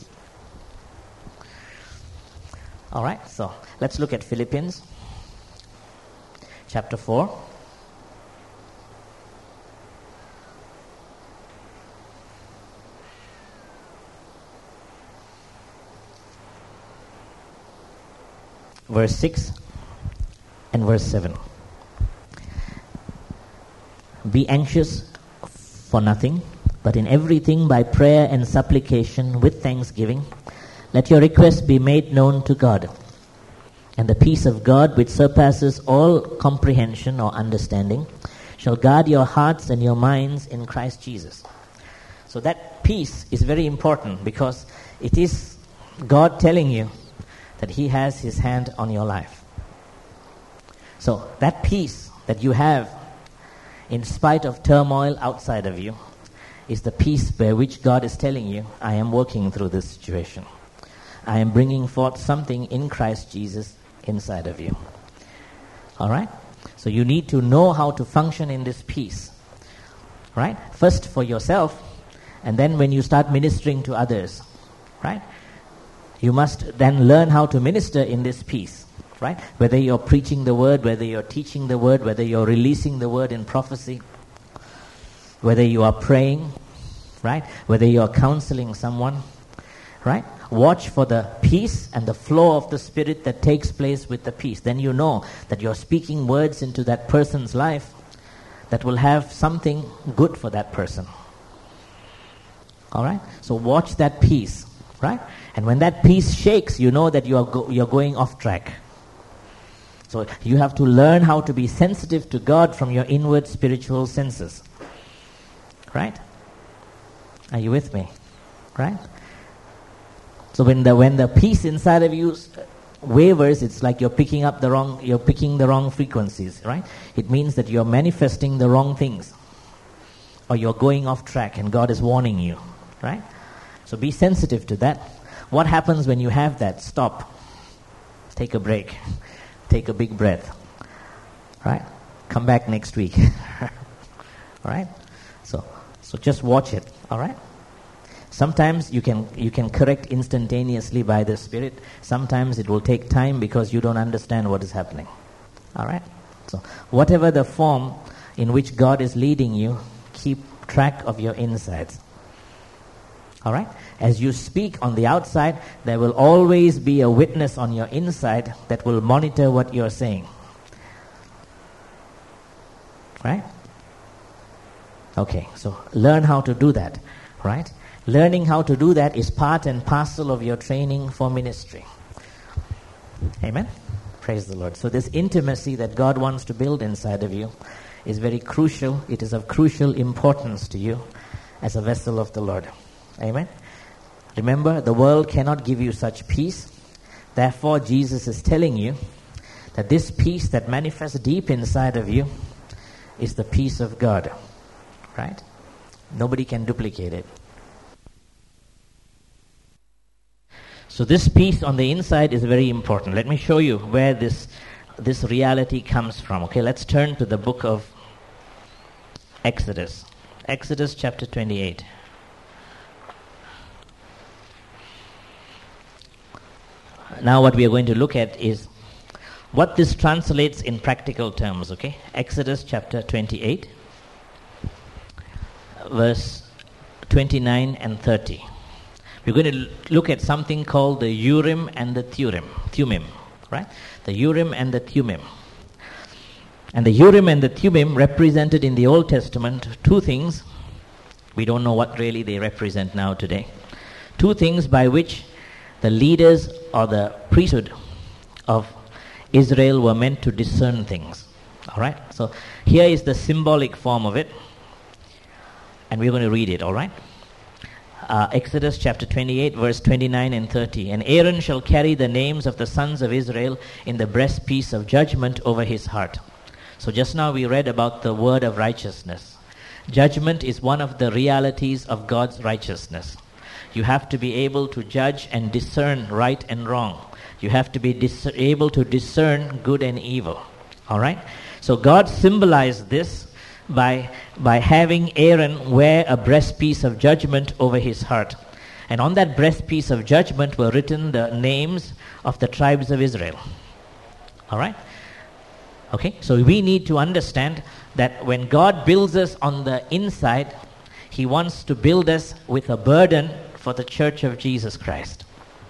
All right? So let's look at Philippians chapter four. Verse six and verse seven. Be anxious for nothing, but in everything by prayer and supplication with thanksgiving, let your requests be made known to God. And the peace of God, which surpasses all comprehension or understanding, shall guard your hearts and your minds in Christ Jesus. So that peace is very important because it is God telling you that He has His hand on your life. So that peace that you have in spite of turmoil outside of you is the peace by which God is telling you, I am working through this situation. I am bringing forth something in Christ Jesus inside of you. All right? So you need to know how to function in this peace. Right? First for yourself, and then when you start ministering to others. Right? You must then learn how to minister in this peace, right? Whether you're preaching the word, whether you're teaching the word, whether you're releasing the word in prophecy, whether you are praying, right? Whether you're counseling someone, right? Watch for the peace and the flow of the Spirit that takes place with the peace. Then you know that you're speaking words into that person's life that will have something good for that person. All right? So watch that peace, right? And when that peace shakes, you know that you are go- you're going off track. So you have to learn how to be sensitive to God from your inward spiritual senses. Right? Are you with me? Right? So when the when the peace inside of you wavers, it's like you're picking up the wrong you're picking the wrong frequencies, right? It means that you're manifesting the wrong things. Or you're going off track and God is warning you, right? So be sensitive to that. What happens when you have that? Stop. Take a break. Take a big breath. Right? Come back next week. All right? So so just watch it. All right? Sometimes you can you can correct instantaneously by the Spirit. Sometimes it will take time because you don't understand what is happening. All right? So whatever the form in which God is leading you, keep track of your insides. All right? As you speak on the outside, there will always be a witness on your inside that will monitor what you're saying. Right? Okay, so learn how to do that. Right? Learning how to do that is part and parcel of your training for ministry. Amen? Praise the Lord. So this intimacy that God wants to build inside of you is very crucial. It is of crucial importance to you as a vessel of the Lord. Amen? Remember, the world cannot give you such peace. Therefore, Jesus is telling you that this peace that manifests deep inside of you is the peace of God. Right? Nobody can duplicate it. So this peace on the inside is very important. Let me show you where this this reality comes from. Okay, let's turn to the book of Exodus. Exodus chapter twenty-eight. Now what we are going to look at is what this translates in practical terms, okay? Exodus chapter twenty-eight, verse twenty-nine and thirty. we're going to look at something called the Urim and the Thummim. Thummim, right? The Urim and the Thummim. And the Urim and the Thummim represented in the Old Testament two things. We don't know what really they represent now today. Two things by which the leaders or the priesthood of Israel were meant to discern things. All right? So here is the symbolic form of it. And we're going to read it, all right? Uh, Exodus chapter twenty-eight, verse twenty-nine and thirty. And Aaron shall carry the names of the sons of Israel in the breastpiece of judgment over his heart. So just now we read about the word of righteousness. Judgment is one of the realities of God's righteousness. You have to be able to judge and discern right and wrong. You have to be dis- able to discern good and evil. All right? So God symbolized this by, by having Aaron wear a breastpiece of judgment over his heart. And on that breastpiece of judgment were written the names of the tribes of Israel. All right? Okay? So we need to understand that when God builds us on the inside, He wants to build us with a burden for the church of Jesus Christ.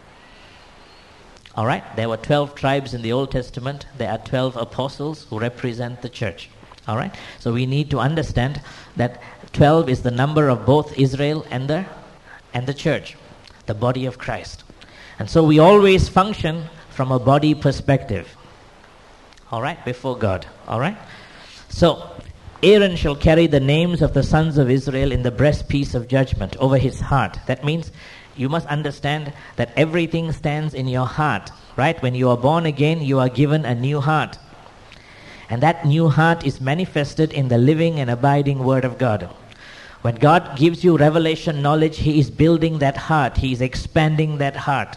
All right? There were twelve tribes in the Old Testament. There are twelve apostles who represent the church. All right? So we need to understand that twelve is the number of both Israel and the and the church, the body of Christ. And so we always function from a body perspective. All right? Before God. All right? So Aaron shall carry the names of the sons of Israel in the breastpiece of judgment over his heart. That means you must understand that everything stands in your heart, right? When you are born again, you are given a new heart. And that new heart is manifested in the living and abiding Word of God. When God gives you revelation knowledge, He is building that heart. He is expanding that heart.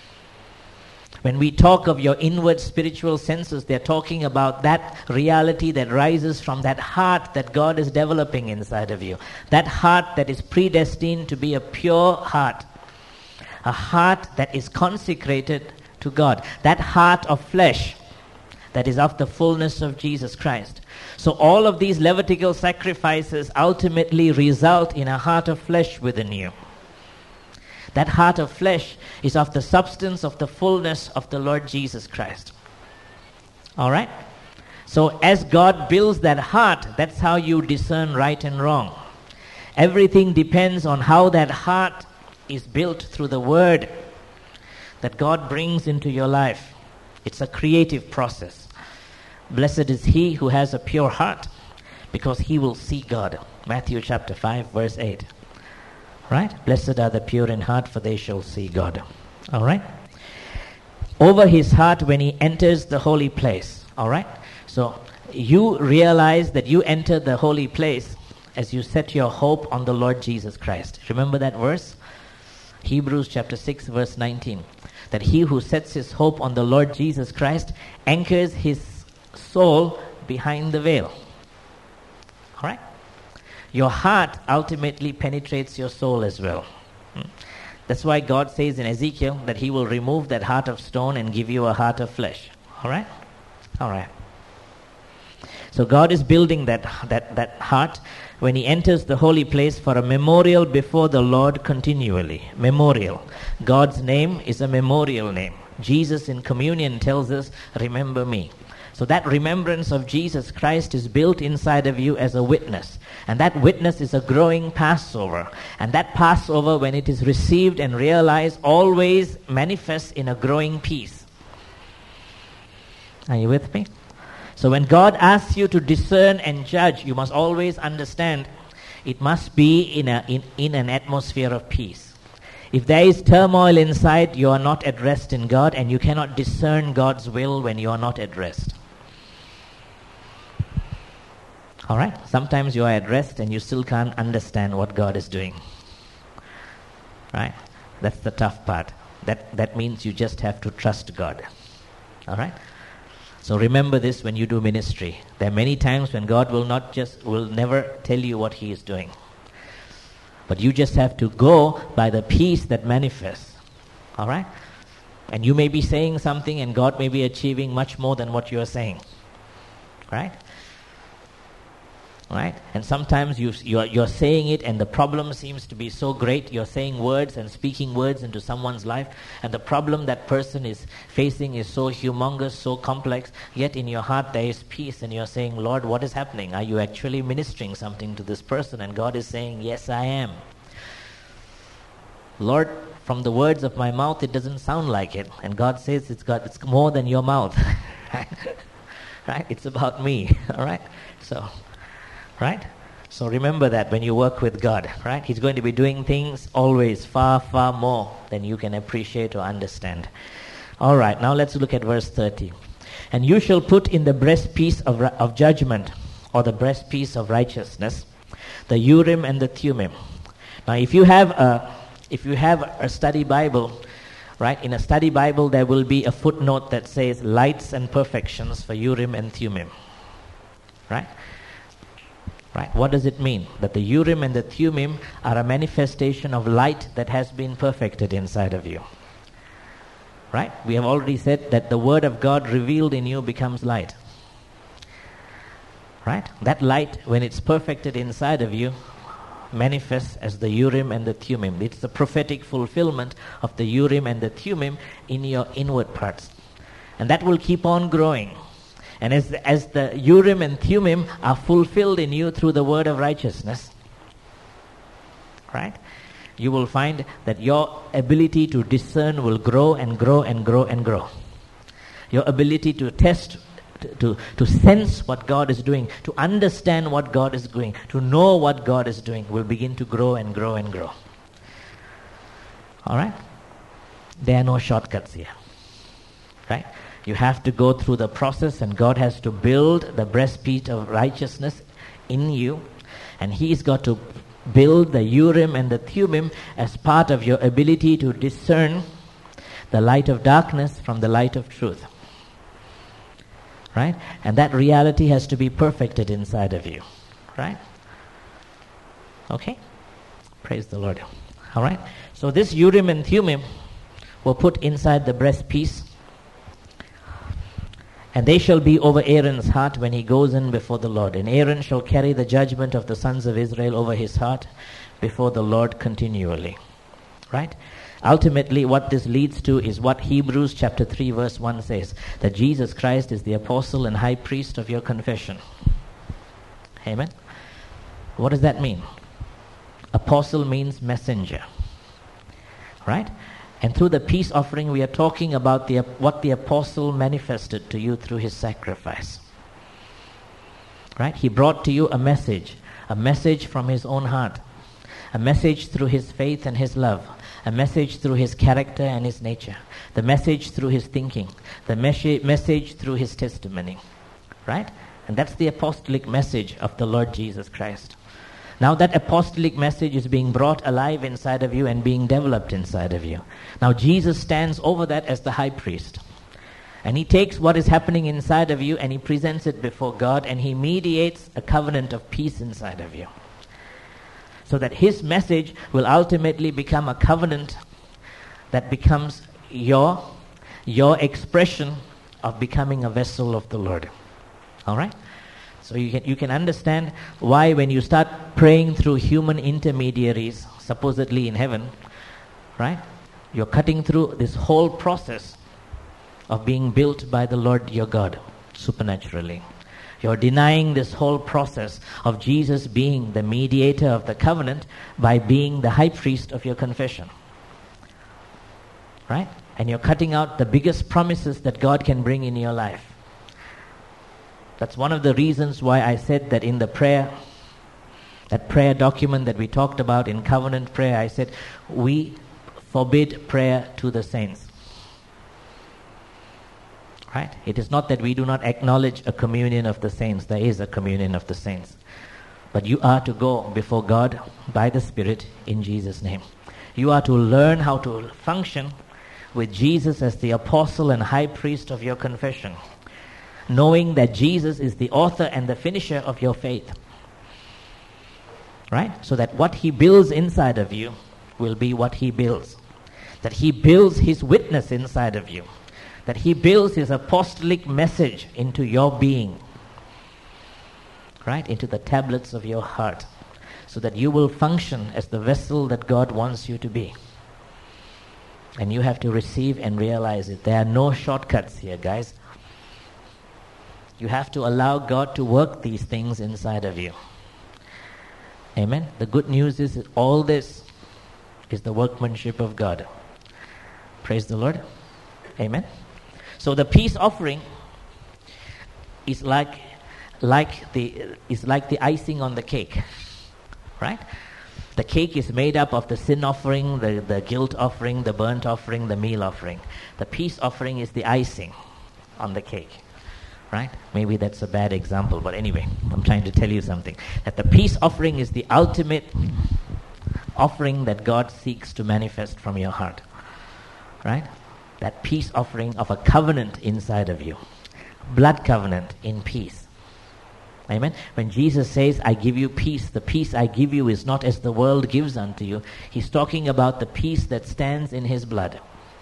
When we talk of your inward spiritual senses, they're talking about that reality that rises from that heart that God is developing inside of you. That heart that is predestined to be a pure heart. A heart that is consecrated to God. That heart of flesh that is of the fullness of Jesus Christ. So all of these Levitical sacrifices ultimately result in a heart of flesh within you. That heart of flesh is of the substance of the fullness of the Lord Jesus Christ. All right? So as God builds that heart, that's how you discern right and wrong. Everything depends on how that heart is built through the Word that God brings into your life. It's a creative process. Blessed is he who has a pure heart, because he will see God. Matthew chapter five, verse eight. Right? Blessed are the pure in heart, for they shall see God. All right? Over his heart when he enters the holy place. All right? So you realize that you enter the holy place as you set your hope on the Lord Jesus Christ. Remember that verse? Hebrews chapter six, verse nineteen. That he who sets his hope on the Lord Jesus Christ anchors his soul behind the veil. All right? Your heart ultimately penetrates your soul as well. That's why God says in Ezekiel that he will remove that heart of stone and give you a heart of flesh. All right? All right. So God is building that, that, that heart when he enters the holy place for a memorial before the Lord continually. Memorial. God's name is a memorial name. Jesus in communion tells us, remember me. So that remembrance of Jesus Christ is built inside of you as a witness. And that witness is a growing Passover. And that Passover, when it is received and realized, always manifests in a growing peace. Are you with me? So when God asks you to discern and judge, you must always understand it must be in, a, in, in an atmosphere of peace. If there is turmoil inside, you are not at rest in God, and you cannot discern God's will when you are not at rest. All right? Sometimes you are at rest and you still can't understand what God is doing. Right? That's the tough part. That, that means you just have to trust God. All right? So remember this when you do ministry. There are many times when God will not just, will never tell you what he is doing. But you just have to go by the peace that manifests. All right? And you may be saying something and God may be achieving much more than what you are saying. Right? Right? And sometimes you, you're, you're saying it and the problem seems to be so great. You're saying words and speaking words into someone's life, and the problem that person is facing is so humongous, so complex, yet in your heart there is peace, and you're saying, Lord, what is happening? Are you actually ministering something to this person? And God is saying, yes, I am. Lord, from the words of my mouth, it doesn't sound like it. And God says it's got it's more than your mouth. Right? Right? It's about me. All right? So... Right? So remember that when you work with God, right? He's going to be doing things always far, far more than you can appreciate or understand. All right, now let's look at verse thirty. And you shall put in the breastpiece of, of judgment, or the breastpiece of righteousness, the Urim and the Thummim. Now if you have a, if you have a study Bible, right? In a study Bible there will be a footnote that says lights and perfections for Urim and Thummim. Right? Right. What does it mean? That the Urim and the Thummim are a manifestation of light that has been perfected inside of you. Right? We have already said that the Word of God revealed in you becomes light. Right? That light, when it's perfected inside of you, manifests as the Urim and the Thummim. It's the prophetic fulfillment of the Urim and the Thummim in your inward parts. And that will keep on growing. And as, as the Urim and Thummim are fulfilled in you through the word of righteousness, right, you will find that your ability to discern will grow and grow and grow and grow. Your ability to test, to, to, to sense what God is doing, to understand what God is doing, to know what God is doing will begin to grow and grow and grow. All right? There are no shortcuts here. Right? You have to go through the process, and God has to build the breastplate of righteousness in you, and He's got to build the Urim and the Thummim as part of your ability to discern the light of darkness from the light of truth. Right? And that reality has to be perfected inside of you. Right? Okay? Praise the Lord. All right? So this Urim and Thummim were put inside the breastpiece, and they shall be over Aaron's heart when he goes in before the Lord. And Aaron shall carry the judgment of the sons of Israel over his heart before the Lord continually. Right? Ultimately, what this leads to is what Hebrews chapter three verse one says, that Jesus Christ is the apostle and high priest of your confession. Amen? What does that mean? Apostle means messenger. Right? And through the peace offering, we are talking about the, what the apostle manifested to you through his sacrifice. Right? He brought to you a message, a message from his own heart, a message through his faith and his love, a message through his character and his nature, the message through his thinking, the mes- message through his testimony. Right? And that's the apostolic message of the Lord Jesus Christ. Now that apostolic message is being brought alive inside of you and being developed inside of you. Now Jesus stands over that as the high priest. And he takes what is happening inside of you and he presents it before God, and he mediates a covenant of peace inside of you. So that his message will ultimately become a covenant that becomes your, your expression of becoming a vessel of the Lord. All right? So you can you can understand why when you start praying through human intermediaries, supposedly in heaven, right? You're cutting through this whole process of being built by the Lord your God, supernaturally. You're denying this whole process of Jesus being the mediator of the covenant by being the high priest of your confession. Right? And you're cutting out the biggest promises that God can bring in your life. That's one of the reasons why I said that in the prayer, that prayer document that we talked about in covenant prayer, I said, we forbid prayer to the saints. Right? It is not that we do not acknowledge a communion of the saints. There is a communion of the saints. But you are to go before God by the Spirit in Jesus' name. You are to learn how to function with Jesus as the apostle and high priest of your confession, knowing that Jesus is the author and the finisher of your faith. Right? So that what he builds inside of you will be what he builds. That he builds his witness inside of you. That he builds his apostolic message into your being. right, into the tablets of your heart, so that you will function as the vessel that God wants you to be. And you have to receive and realize it. There are no shortcuts here, guys. You have to allow God to work these things inside of you. Amen. The good news is that all this is the workmanship of God. Praise the Lord. Amen. So the peace offering is like like the is like the icing on the cake. Right? The cake is made up of the sin offering, the, the guilt offering, the burnt offering, the meal offering. The peace offering is the icing on the cake. Right? Maybe that's a bad example, but anyway, I'm trying to tell you something. That the peace offering is the ultimate offering that God seeks to manifest from your heart. Right? That peace offering of a covenant inside of you. Blood covenant in peace. Amen. When Jesus says, I give you peace, the peace I give you is not as the world gives unto you. He's talking about the peace that stands in his blood.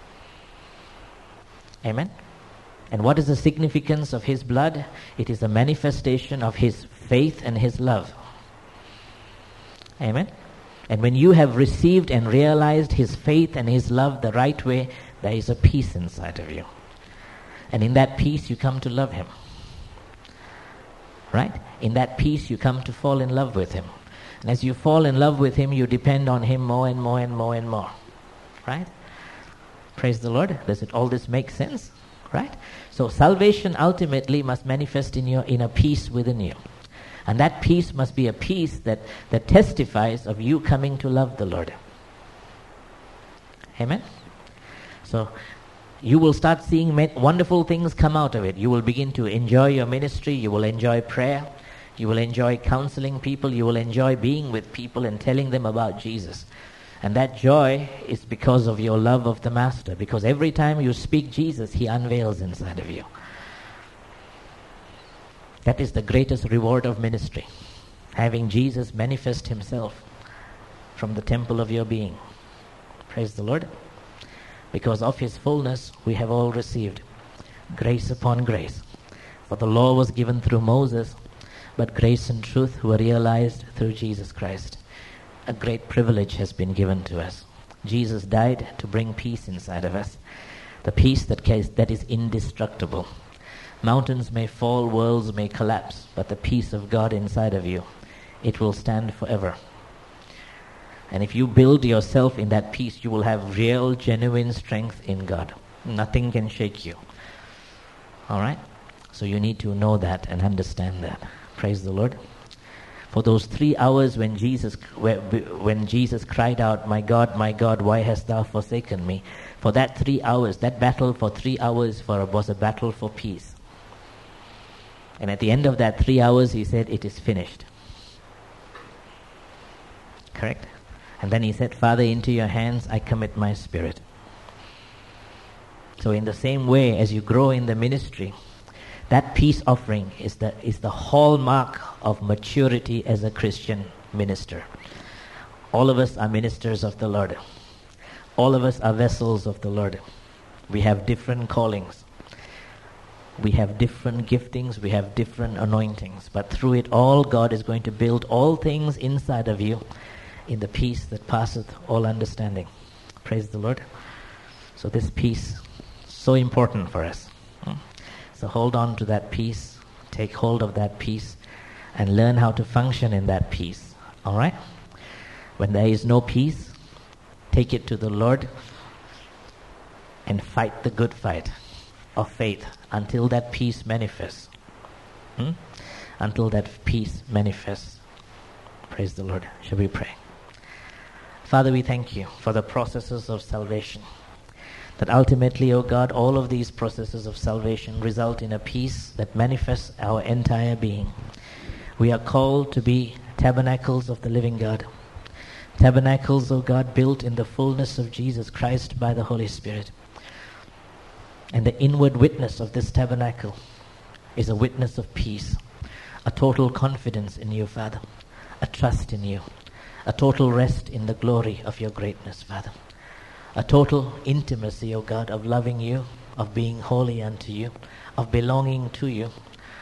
Amen. And what is the significance of his blood? It is a manifestation of his faith and his love. Amen. And when you have received and realized his faith and his love the right way, there is a peace inside of you. And in that peace you come to love him. Right? In that peace you come to fall in love with him. And as you fall in love with him, you depend on him more and more and more and more. Right? Praise the Lord. Does it all this make sense? Right? So salvation ultimately must manifest in your in a peace within you. And that peace must be a peace that, that testifies of you coming to love the Lord. Amen? So you will start seeing wonderful things come out of it. You will begin to enjoy your ministry. You will enjoy prayer. You will enjoy counseling people. You will enjoy being with people and telling them about Jesus. And that joy is because of your love of the Master. Because every time you speak Jesus, he unveils inside of you. That is the greatest reward of ministry. Having Jesus manifest himself from the temple of your being. Praise the Lord. Because of his fullness, we have all received grace upon grace. For the law was given through Moses, but grace and truth were realized through Jesus Christ. A great privilege has been given to us. Jesus died to bring peace inside of us. The peace that that is indestructible. Mountains may fall, worlds may collapse, but the peace of God inside of you, it will stand forever. And if you build yourself in that peace, you will have real, genuine strength in God. Nothing can shake you. All right? So you need to know that and understand that. Praise the Lord. For those three hours when Jesus when Jesus cried out, my God, my God, why hast thou forsaken me? For that three hours, that battle for three hours for was a battle for peace. And at the end of that three hours, he said, it is finished. Correct? And then he said, Father, into your hands I commit my spirit. So in the same way as you grow in the ministry, that peace offering is the is the hallmark of maturity as a Christian minister. All of us are ministers of the Lord. All of us are vessels of the Lord. We have different callings. We have different giftings. We have different anointings. But through it all, God is going to build all things inside of you in the peace that passeth all understanding. Praise the Lord. So this peace, so important for us. So hold on to that peace, take hold of that peace, and learn how to function in that peace. All right? When there is no peace, take it to the Lord and fight the good fight of faith until that peace manifests. Hmm? Until that peace manifests. Praise the Lord. Shall we pray? Father, we thank you for the processes of salvation. That ultimately, O God, all of these processes of salvation result in a peace that manifests our entire being. We are called to be tabernacles of the living God. Tabernacles, O God, built in the fullness of Jesus Christ by the Holy Spirit. And the inward witness of this tabernacle is a witness of peace, a total confidence in you, Father, a trust in you, a total rest in the glory of your greatness, Father. A total intimacy, O God, of loving you, of being holy unto you, of belonging to you,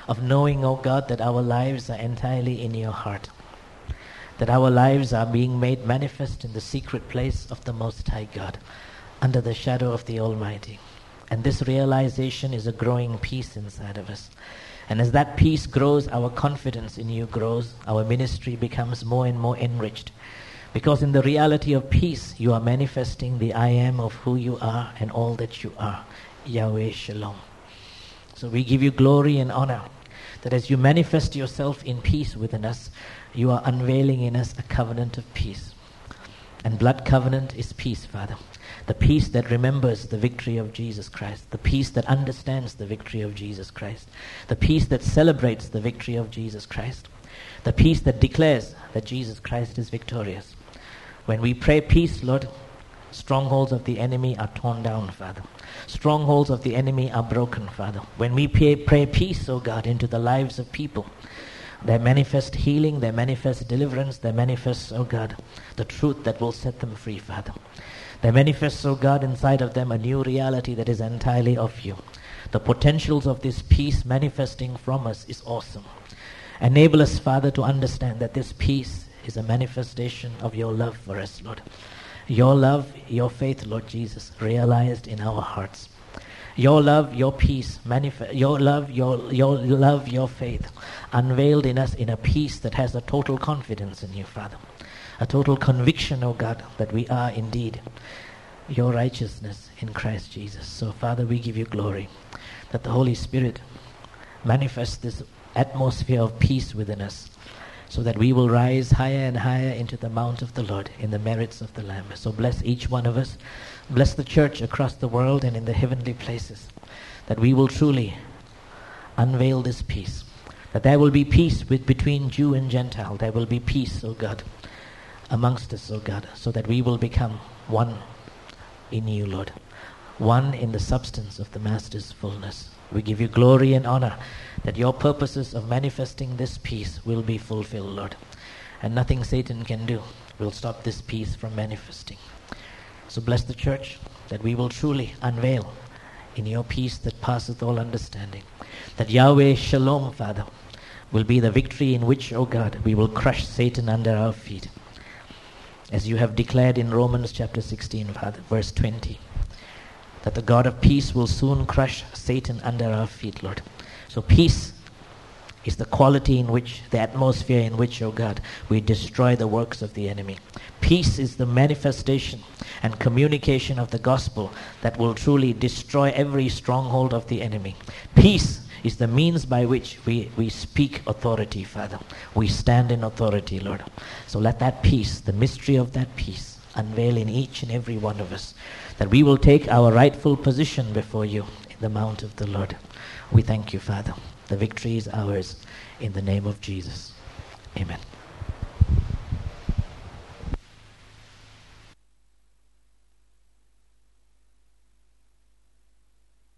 of knowing, O God, that our lives are entirely in your heart, that our lives are being made manifest in the secret place of the Most High God, under the shadow of the Almighty. And this realization is a growing peace inside of us. And as that peace grows, our confidence in you grows, our ministry becomes more and more enriched. Because in the reality of peace, you are manifesting the I am of who you are and all that you are, Yahweh Shalom. So we give you glory and honor, that as you manifest yourself in peace within us, you are unveiling in us a covenant of peace. And blood covenant is peace, Father. The peace that remembers the victory of Jesus Christ. The peace that understands the victory of Jesus Christ. The peace that celebrates the victory of Jesus Christ. The peace that declares that Jesus Christ is victorious. When we pray peace, Lord, strongholds of the enemy are torn down, Father. Strongholds of the enemy are broken, Father. When we pray, pray peace, O God, into the lives of people, they manifest healing, they manifest deliverance, they manifest, O God, the truth that will set them free, Father. They manifest, O God, inside of them a new reality that is entirely of you. The potentials of this peace manifesting from us is awesome. Enable us, Father, to understand that this peace is a manifestation of your love for us, Lord. Your love, your faith, Lord Jesus, realized in our hearts. Your love, your peace, manifest. Your love, your your love, your faith, unveiled in us in a peace that has a total confidence in you, Father. A total conviction, O God, that we are indeed your righteousness in Christ Jesus. So, Father, we give you glory that the Holy Spirit manifests this atmosphere of peace within us, so that we will rise higher and higher into the mount of the Lord in the merits of the Lamb. So bless each one of us. Bless the church across the world and in the heavenly places, that we will truly unveil this peace, that there will be peace with, between Jew and Gentile. There will be peace, O God, amongst us, O God, so that we will become one in you, Lord, one in the substance of the Master's fullness. We give you glory and honor that your purposes of manifesting this peace will be fulfilled, Lord, and nothing Satan can do will stop this peace from manifesting. So bless the church, that we will truly unveil in your peace that passeth all understanding, that Yahweh Shalom, Father, will be the victory in which, O God, we will crush Satan under our feet, as you have declared in Romans chapter sixteen, Father, verse twenty, that the God of peace will soon crush Satan under our feet, Lord. So peace is the quality in which, the atmosphere in which, O God, we destroy the works of the enemy. Peace is the manifestation and communication of the gospel that will truly destroy every stronghold of the enemy. Peace is the means by which we, we speak authority, Father. We stand in authority, Lord. So let that peace, the mystery of that peace, unveil in each and every one of us, that we will take our rightful position before you in the mount of the Lord. We thank you, Father. The victory is ours in the name of Jesus. Amen.